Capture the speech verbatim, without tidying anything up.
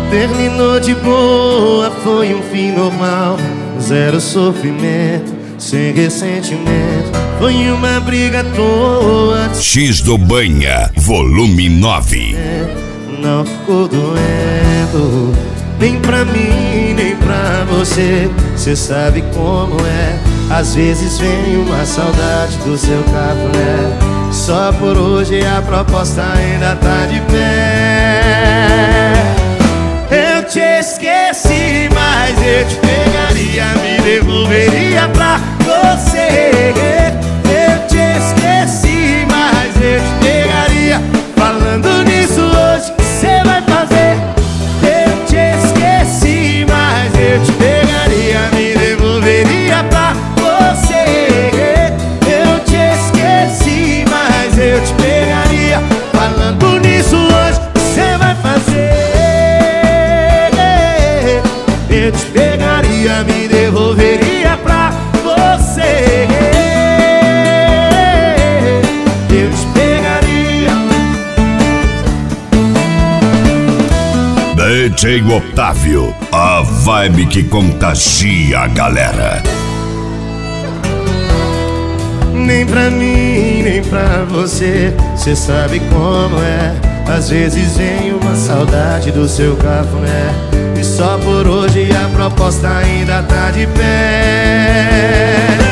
Terminou de boa, foi um fim normal. Zero sofrimento, sem ressentimento. Foi uma briga à toa. X do Banha, volume nove. Não ficou doendo, nem pra mim, nem pra você. Cê sabe como é. Às vezes vem uma saudade do seu cafuné. Só por hoje a proposta ainda tá de pé. Eu te esqueci, mas eu te pegaria, me devolveria pra você. Eu te esqueci, mas eu te pegaria. Falando nisso hoje, cê vai fazer. Eu te esqueci, mas eu te pegaria, me devolveria pra você. Eu te esqueci, mas eu te pegaria. Falando nisso hoje, cê vai fazer. Eu te pegaria, me devolveria pra você. Eu te pegaria. D J Otávio, a vibe que contagia a galera. Nem pra mim, nem pra você. Cê sabe como é. Às vezes vem uma saudade do seu cafuné. E só por hoje a proposta ainda tá de pé.